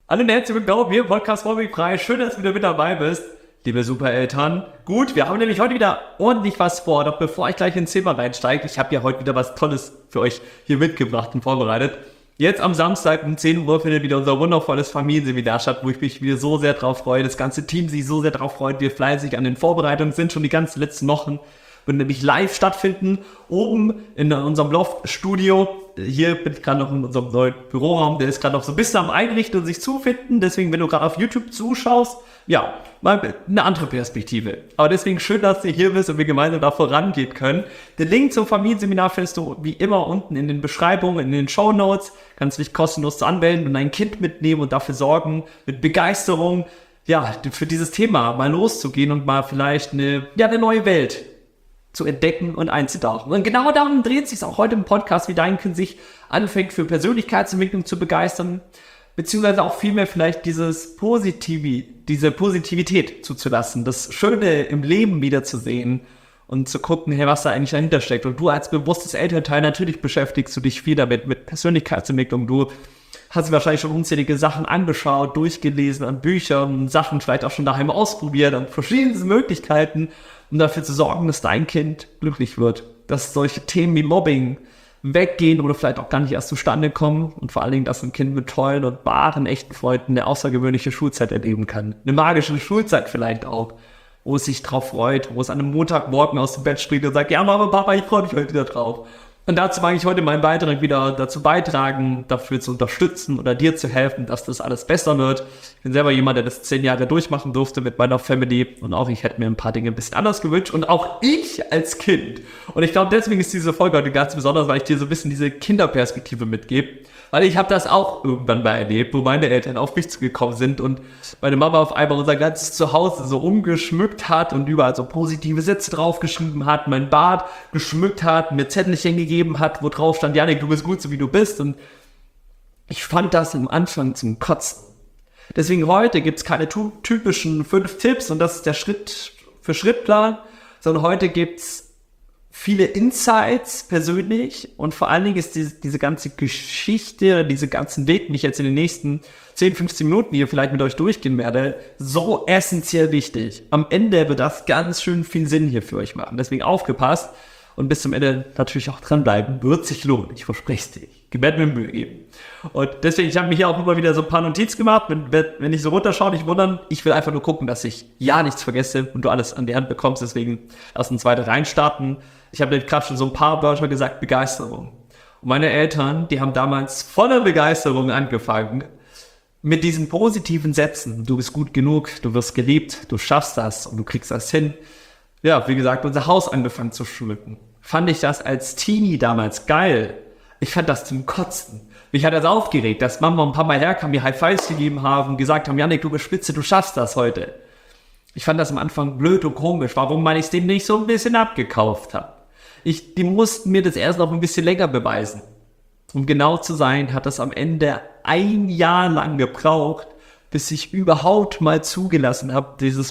Hallo und herzlich willkommen hier im Podcast Mobbing frei. Schön, dass du wieder mit dabei bist, liebe Supereltern. Gut, wir haben nämlich heute wieder ordentlich was vor. Doch bevor ich gleich ins Thema reinsteige, ich habe ja heute wieder was Tolles für euch hier mitgebracht und vorbereitet. Jetzt am Samstag um 10 Uhr findet wieder unser wundervolles Familienseminar statt, wo ich mich wieder so sehr drauf freue. Das ganze Team sich so sehr drauf freut. Wir fleißig an den Vorbereitungen sind, schon die ganzen letzten Wochen. Wird nämlich live stattfinden, oben in unserem Loft-Studio. Hier bin ich gerade noch in unserem neuen Büroraum, der ist gerade noch so ein bisschen am Einrichten und sich zufinden. Deswegen, wenn du gerade auf YouTube zuschaust, ja, mal eine andere Perspektive. Aber deswegen schön, dass du hier bist und wir gemeinsam da vorangehen können. Den Link zum Familienseminar findest du wie immer unten in den Beschreibungen, in den Shownotes. Kannst dich kostenlos anmelden und ein Kind mitnehmen und dafür sorgen, mit Begeisterung, ja, für dieses Thema mal loszugehen und mal vielleicht eine neue Welt zu entdecken und einzutauchen. Und genau darum dreht sich auch heute im Podcast, wie dein Kind sich anfängt für Persönlichkeitsentwicklung zu begeistern, beziehungsweise auch vielmehr vielleicht diese Positivität zuzulassen, das Schöne im Leben wiederzusehen und zu gucken, hey, was da eigentlich dahinter steckt. Und du als bewusstes Elternteil, natürlich beschäftigst du dich viel damit, mit Persönlichkeitsentwicklung. Du hast dir wahrscheinlich schon unzählige Sachen angeschaut, durchgelesen an Büchern, Sachen vielleicht auch schon daheim ausprobiert, an verschiedenen Möglichkeiten, um dafür zu sorgen, dass dein Kind glücklich wird. Dass solche Themen wie Mobbing weggehen oder vielleicht auch gar nicht erst zustande kommen und vor allen Dingen, dass ein Kind mit tollen und wahren, echten Freunden eine außergewöhnliche Schulzeit erleben kann. Eine magische Schulzeit vielleicht auch, wo es sich drauf freut, wo es an einem Montagmorgen aus dem Bett springt und sagt, ja Mama, Papa, ich freue mich heute wieder drauf. Und dazu mag ich heute meinen Beitrag wieder dazu beitragen, dafür zu unterstützen oder dir zu helfen, dass das alles besser wird. Ich bin selber jemand, der das 10 Jahre durchmachen durfte mit meiner Family und auch ich hätte mir ein paar Dinge ein bisschen anders gewünscht und auch ich als Kind. Und ich glaube, deswegen ist diese Folge heute ganz besonders, weil ich dir so ein bisschen diese Kinderperspektive mitgebe. Weil ich habe das auch irgendwann mal erlebt, wo meine Eltern auf mich zugekommen sind und meine Mama auf einmal unser ganzes Zuhause so umgeschmückt hat und überall so positive Sätze draufgeschrieben hat, mein Bad geschmückt hat, mir Zettelchen gegeben hat, wo drauf stand, Janik, du bist gut, so wie du bist. Und ich fand das am Anfang zum Kotzen. Deswegen heute gibt es keine typischen 5 Tipps und das ist der Schritt-für-Schritt-Plan, sondern heute gibt es viele Insights persönlich und vor allen Dingen ist diese ganze Geschichte, diese ganzen Weg, die ich jetzt in den nächsten 10, 15 Minuten hier vielleicht mit euch durchgehen werde, so essentiell wichtig. Am Ende wird das ganz schön viel Sinn hier für euch machen. Deswegen aufgepasst und bis zum Ende natürlich auch dranbleiben. Wird sich lohnen, ich verspreche es dir. Ich werde mir Mühe geben. Und deswegen, ich habe mir hier auch immer wieder so ein paar Notizen gemacht. Wenn ich so runterschaue, nicht wundern. Ich will einfach nur gucken, dass ich ja nichts vergesse und du alles an die Hand bekommst. Deswegen lass uns weiter reinstarten. Ich habe gerade schon so ein paar Wörter gesagt, Begeisterung. Und meine Eltern, die haben damals voller Begeisterung angefangen mit diesen positiven Sätzen. Du bist gut genug, du wirst geliebt, du schaffst das und du kriegst das hin. Ja, wie gesagt, unser Haus angefangen zu schmücken. Fand ich das als Teenie damals geil. Ich fand das zum Kotzen. Mich hat das aufgeregt, dass Mama und Papa herkamen, mir High Fives gegeben haben, gesagt haben, Janik, du bist spitze, du schaffst das heute. Ich fand das am Anfang blöd und komisch, warum man es dem nicht so ein bisschen abgekauft hat. Die mussten mir das erst noch ein bisschen länger beweisen. Um genau zu sein, hat das am Ende 1 Jahr lang gebraucht, bis ich überhaupt mal zugelassen habe, diese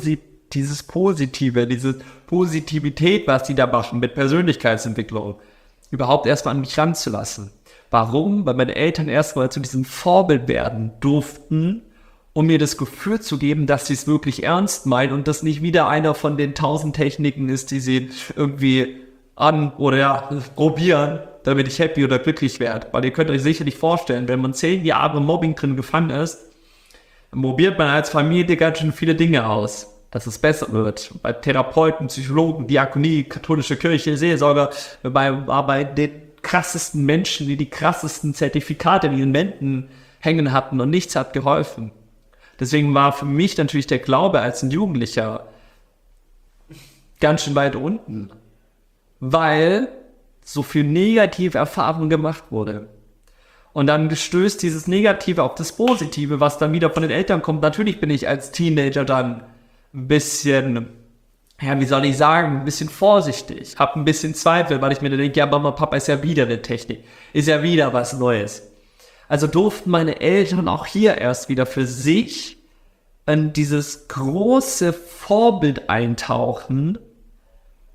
Positivität, was die da machen mit Persönlichkeitsentwicklung, überhaupt erstmal an mich ranzulassen. Warum? Weil meine Eltern erstmal zu diesem Vorbild werden durften, um mir das Gefühl zu geben, dass sie es wirklich ernst meinen und das nicht wieder einer von den 1000 Techniken ist, die sie irgendwie probieren, damit ich happy oder glücklich werde. Weil ihr könnt euch sicherlich vorstellen, wenn man 10 Jahre Mobbing drin gefangen ist, dann probiert man als Familie ganz schön viele Dinge aus, dass es besser wird. Bei Therapeuten, Psychologen, Diakonie, katholische Kirche, Seelsorger, bei den krassesten Menschen, die krassesten Zertifikate in ihren Wänden hängen hatten und nichts hat geholfen. Deswegen war für mich natürlich der Glaube als ein Jugendlicher ganz schön weit unten, weil so viel negative Erfahrung gemacht wurde. Und dann stößt dieses Negative auf das Positive, was dann wieder von den Eltern kommt. Natürlich bin ich als Teenager dann ein bisschen, ein bisschen vorsichtig, habe ein bisschen Zweifel, weil ich mir dann denke, ja, Mama, Papa ist ja wieder eine Technik, ist ja wieder was Neues. Also durften meine Eltern auch hier erst wieder für sich in dieses große Vorbild eintauchen,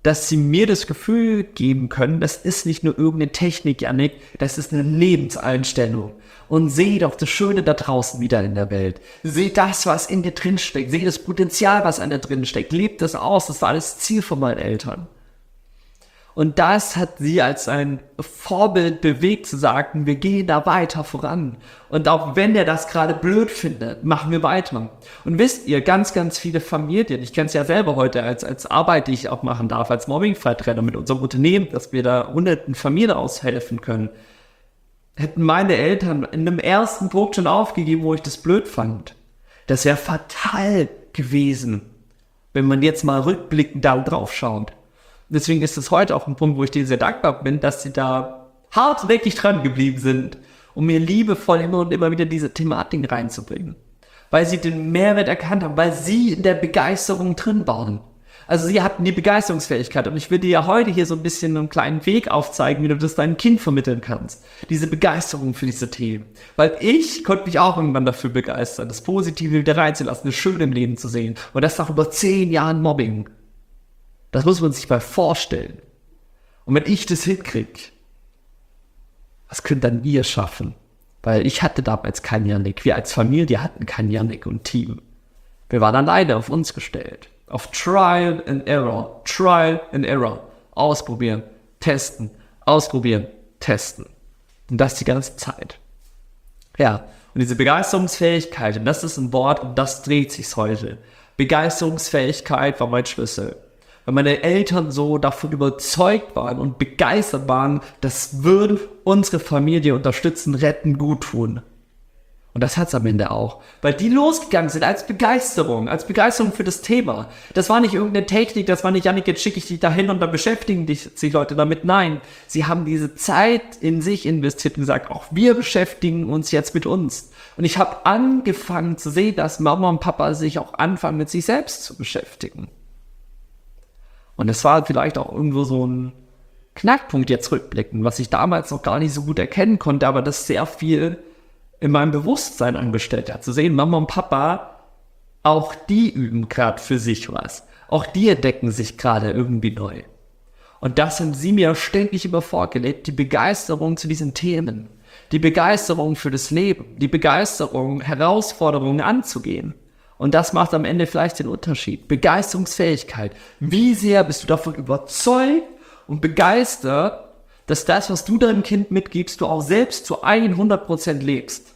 dass sie mir das Gefühl geben können, das ist nicht nur irgendeine Technik, Yannick, das ist eine Lebenseinstellung. Und sehe doch das Schöne da draußen wieder in der Welt. Sehe das, was in dir drin steckt. Sehe das Potenzial, was an dir drin steckt. Lebt das aus. Das war alles Ziel von meinen Eltern. Und das hat sie als ein Vorbild bewegt, zu sagen, wir gehen da weiter voran. Und auch wenn er das gerade blöd findet, machen wir weiter. Und wisst ihr, ganz, ganz viele Familien, ich kenne es ja selber heute als Arbeit, die ich auch machen darf, als Mobbingfreitrainer mit unserem Unternehmen, dass wir da hunderten Familien aushelfen können, hätten meine Eltern in einem ersten Punkt schon aufgegeben, wo ich das blöd fand. Das wäre fatal gewesen, wenn man jetzt mal rückblickend da drauf schaut. Deswegen ist es heute auch ein Punkt, wo ich dir sehr dankbar bin, dass sie da hartnäckig dran geblieben sind, um mir liebevoll immer und immer wieder diese Thematik reinzubringen. Weil sie den Mehrwert erkannt haben, weil sie in der Begeisterung drin waren. Also sie hatten die Begeisterungsfähigkeit und ich will dir ja heute hier so ein bisschen einen kleinen Weg aufzeigen, wie du das deinem Kind vermitteln kannst. Diese Begeisterung für diese Themen. Weil ich konnte mich auch irgendwann dafür begeistern, das Positive wieder reinzulassen, das Schöne im Leben zu sehen. Und das nach über 10 Jahren Mobbing. Das muss man sich mal vorstellen. Und wenn ich das hinkriege, was könnt dann ihr schaffen? Weil ich hatte damals keinen Yannick. Wir als Familie hatten keinen Yannick und Team. Wir waren alleine auf uns gestellt. Auf Trial and Error. Trial and Error. Ausprobieren, testen, ausprobieren, testen. Und das die ganze Zeit. Ja, und diese Begeisterungsfähigkeit, und das ist ein Wort, und das dreht sich heute. Begeisterungsfähigkeit war mein Schlüssel. Weil meine Eltern so davon überzeugt waren und begeistert waren, das würde unsere Familie unterstützen, retten, gut tun. Und das hat's am Ende auch. Weil die losgegangen sind als Begeisterung für das Thema. Das war nicht irgendeine Technik, das war nicht, Yannick, jetzt schicke ich dich dahin und dann beschäftigen sich Leute damit. Nein, sie haben diese Zeit in sich investiert und gesagt, auch wir beschäftigen uns jetzt mit uns. Und ich habe angefangen zu sehen, dass Mama und Papa sich auch anfangen, mit sich selbst zu beschäftigen. Und es war vielleicht auch irgendwo so ein Knackpunkt jetzt rückblicken, was ich damals noch gar nicht so gut erkennen konnte, aber das sehr viel in meinem Bewusstsein angestellt hat. Zu sehen, Mama und Papa, auch die üben gerade für sich was. Auch die entdecken sich gerade irgendwie neu. Und das haben sie mir ständig immer vorgelebt, die Begeisterung zu diesen Themen, die Begeisterung für das Leben, die Begeisterung, Herausforderungen anzugehen. Und das macht am Ende vielleicht den Unterschied. Begeisterungsfähigkeit. Wie sehr bist du davon überzeugt und begeistert, dass das, was du deinem Kind mitgibst, du auch selbst zu 100% lebst?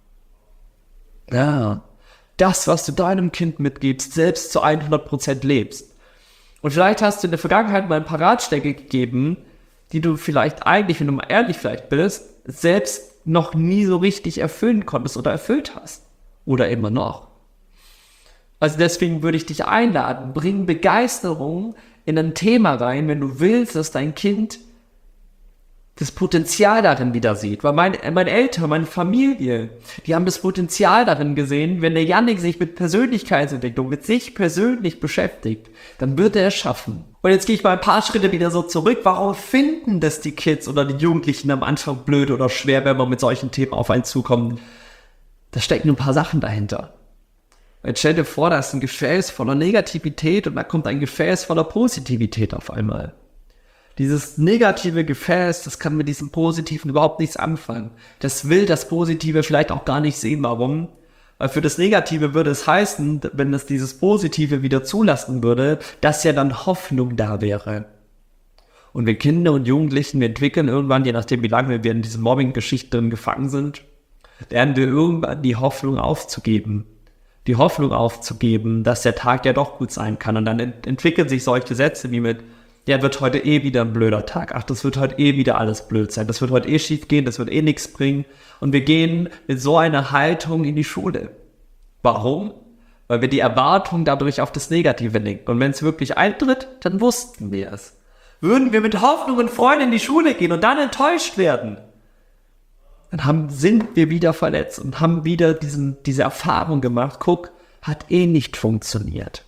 Ja, das, was du deinem Kind mitgibst, selbst zu 100% lebst. Und vielleicht hast du in der Vergangenheit mal ein paar Ratschläge gegeben, die du vielleicht eigentlich, wenn du mal ehrlich vielleicht bist, selbst noch nie so richtig erfüllen konntest oder erfüllt hast. Oder immer noch. Also deswegen würde ich dich einladen, bring Begeisterung in ein Thema rein, wenn du willst, dass dein Kind das Potenzial darin wieder sieht. Weil meine Eltern, meine Familie, die haben das Potenzial darin gesehen, wenn der Yannick sich mit Persönlichkeitsentwicklung, mit sich persönlich beschäftigt, dann wird er es schaffen. Und jetzt gehe ich mal ein paar Schritte wieder so zurück. Warum finden das die Kids oder die Jugendlichen am Anfang blöd oder schwer, wenn man mit solchen Themen auf einen zukommt? Da stecken ein paar Sachen dahinter. Jetzt stell dir vor, da ist ein Gefäß voller Negativität und da kommt ein Gefäß voller Positivität auf einmal. Dieses negative Gefäß, das kann mit diesem Positiven überhaupt nichts anfangen. Das will das Positive vielleicht auch gar nicht sehen. Warum? Weil für das Negative würde es heißen, wenn es dieses Positive wieder zulassen würde, dass ja dann Hoffnung da wäre. Und wir Kinder und Jugendlichen, wir entwickeln irgendwann, je nachdem wie lange wir in diesen Mobbing-Geschichten gefangen sind, lernen wir irgendwann die Hoffnung aufzugeben. Die Hoffnung aufzugeben, dass der Tag ja doch gut sein kann. Und dann entwickeln sich solche Sätze wie mit, ja, wird heute eh wieder ein blöder Tag. Ach, das wird heute eh wieder alles blöd sein. Das wird heute eh schief gehen, das wird eh nichts bringen. Und wir gehen mit so einer Haltung in die Schule. Warum? Weil wir die Erwartung dadurch auf das Negative lenken. Und wenn es wirklich eintritt, dann wussten wir es. Würden wir mit Hoffnung und Freude in die Schule gehen und dann enttäuscht werden, dann sind wir wieder verletzt und haben wieder diese Erfahrung gemacht, guck, hat eh nicht funktioniert.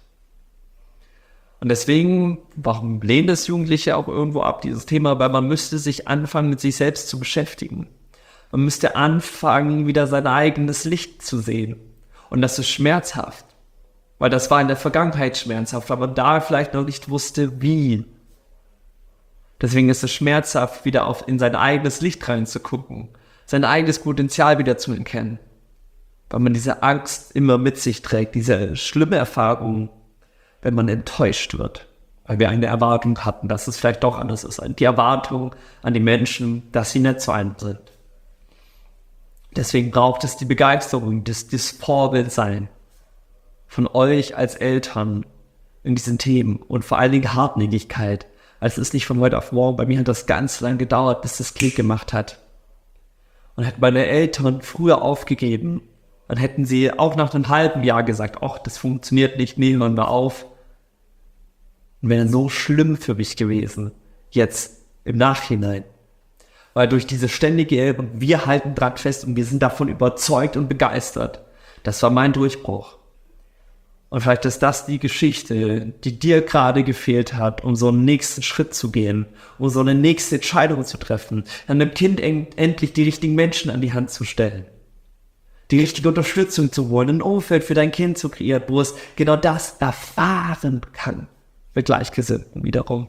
Und deswegen, warum lehnen das Jugendliche auch irgendwo ab, dieses Thema? Weil man müsste sich anfangen, mit sich selbst zu beschäftigen. Man müsste anfangen, wieder sein eigenes Licht zu sehen. Und das ist schmerzhaft. Weil das war in der Vergangenheit schmerzhaft, weil man da vielleicht noch nicht wusste, wie. Deswegen ist es schmerzhaft, wieder in sein eigenes Licht reinzugucken, sein eigenes Potenzial wieder zu erkennen. Weil man diese Angst immer mit sich trägt, diese schlimme Erfahrung, wenn man enttäuscht wird. Weil wir eine Erwartung hatten, dass es vielleicht doch anders ist. Die Erwartung an die Menschen, dass sie nett zu einem sind. Deswegen braucht es die Begeisterung, das Vorbildsein von euch als Eltern in diesen Themen und vor allen Dingen Hartnäckigkeit. Also es ist nicht von heute auf morgen. Bei mir hat das ganz lange gedauert, bis das Klick gemacht hat. Und hätten meine Eltern früher aufgegeben, dann hätten sie auch nach einem halben Jahr gesagt, ach, das funktioniert nicht, nehmen wir auf. Und wäre so schlimm für mich gewesen, jetzt im Nachhinein. Weil durch diese ständige, wir halten dran fest und wir sind davon überzeugt und begeistert. Das war mein Durchbruch. Und vielleicht ist das die Geschichte, die dir gerade gefehlt hat, um so einen nächsten Schritt zu gehen, um so eine nächste Entscheidung zu treffen, einem Kind endlich die richtigen Menschen an die Hand zu stellen, die richtige Unterstützung zu holen, ein Umfeld für dein Kind zu kreieren, wo es genau das erfahren kann, mit Gleichgesinnten wiederum.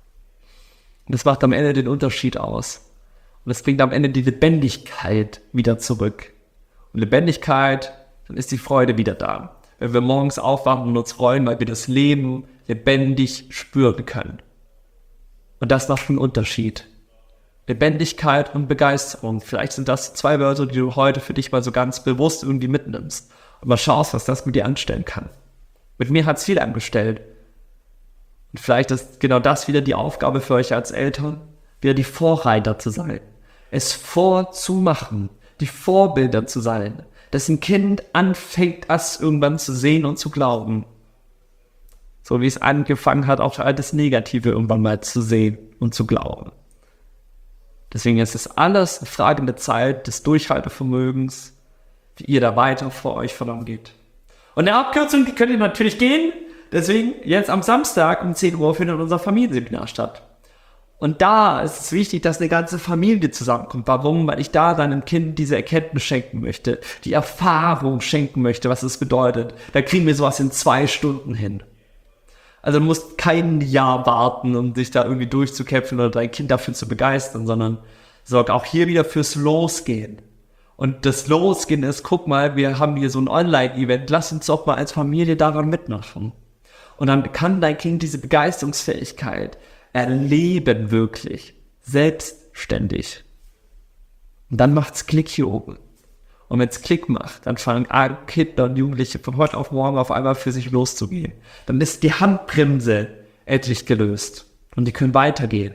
Und das macht am Ende den Unterschied aus. Und es bringt am Ende die Lebendigkeit wieder zurück. Und Lebendigkeit, dann ist die Freude wieder da. Wenn wir morgens aufwachen und uns freuen, weil wir das Leben lebendig spüren können. Und das macht einen Unterschied. Lebendigkeit und Begeisterung. Vielleicht sind das 2 Wörter, die du heute für dich mal so ganz bewusst irgendwie mitnimmst. Und mal schaust, was das mit dir anstellen kann. Mit mir hat es viel angestellt. Und vielleicht ist genau das wieder die Aufgabe für euch als Eltern, wieder die Vorreiter zu sein. Es vorzumachen, die Vorbilder zu sein. Dass ein Kind anfängt, das irgendwann zu sehen und zu glauben. So wie es angefangen hat, auch all das Negative irgendwann mal zu sehen und zu glauben. Deswegen ist es alles eine Frage der Zeit, des Durchhaltevermögens, wie ihr da weiter vor euch vorangeht. Und eine Abkürzung, die könnt ihr natürlich gehen. Deswegen, jetzt am Samstag um 10 Uhr findet unser Familienseminar statt. Und da ist es wichtig, dass eine ganze Familie zusammenkommt. Warum? Weil ich da deinem Kind diese Erkenntnis schenken möchte, die Erfahrung schenken möchte, was es bedeutet. Da kriegen wir sowas in 2 Stunden hin. Also du musst kein Jahr warten, um dich da irgendwie durchzukämpfen oder dein Kind dafür zu begeistern, sondern sorg auch hier wieder fürs Losgehen. Und das Losgehen ist, guck mal, wir haben hier so ein Online-Event, lass uns doch mal als Familie daran mitmachen. Und dann kann dein Kind diese Begeisterungsfähigkeit erleben wirklich, selbstständig. Und dann macht's Klick hier oben. Und wenn es Klick macht, dann fangen Kinder und Jugendliche von heute auf morgen auf einmal für sich loszugehen. Dann ist die Handbremse endlich gelöst und die können weitergehen.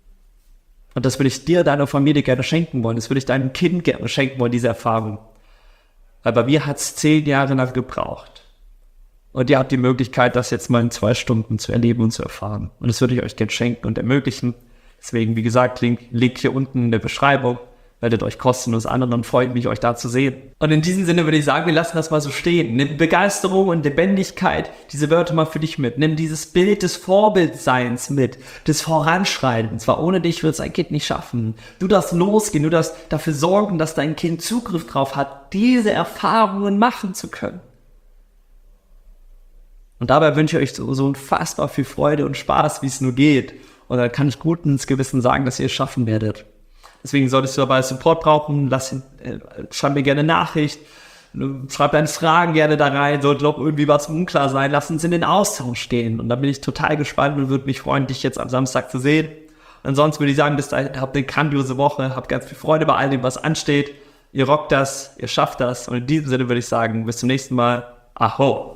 Und das würde ich dir, deiner Familie gerne schenken wollen. Das würde ich deinem Kind gerne schenken wollen, diese Erfahrung. Weil bei mir hat's 10 Jahre lang gebraucht. Und ihr habt die Möglichkeit, das jetzt mal in 2 Stunden zu erleben und zu erfahren. Und das würde ich euch gerne schenken und ermöglichen. Deswegen, wie gesagt, Link hier unten in der Beschreibung. Meldet euch kostenlos an und dann freue ich mich, euch da zu sehen. Und in diesem Sinne würde ich sagen, wir lassen das mal so stehen. Nimm Begeisterung und Lebendigkeit, diese Wörter mal für dich mit. Nimm dieses Bild des Vorbildseins mit, des Voranschreitens. Weil ohne dich wird es ein Kind nicht schaffen. Du darfst losgehen, du darfst dafür sorgen, dass dein Kind Zugriff drauf hat, diese Erfahrungen machen zu können. Und dabei wünsche ich euch so unfassbar viel Freude und Spaß, wie es nur geht. Und dann kann ich guten Gewissen sagen, dass ihr es schaffen werdet. Deswegen solltest du dabei Support brauchen, schreib mir gerne eine Nachricht, schreib deine Fragen gerne da rein, sollte doch irgendwie was unklar sein, lass uns in den Austausch stehen. Und da bin ich total gespannt und würde mich freuen, dich jetzt am Samstag zu sehen. Und ansonsten würde ich sagen, bis dahin, habt eine grandiose Woche, habt ganz viel Freude bei all dem, was ansteht. Ihr rockt das, ihr schafft das. Und in diesem Sinne würde ich sagen, bis zum nächsten Mal. Aho!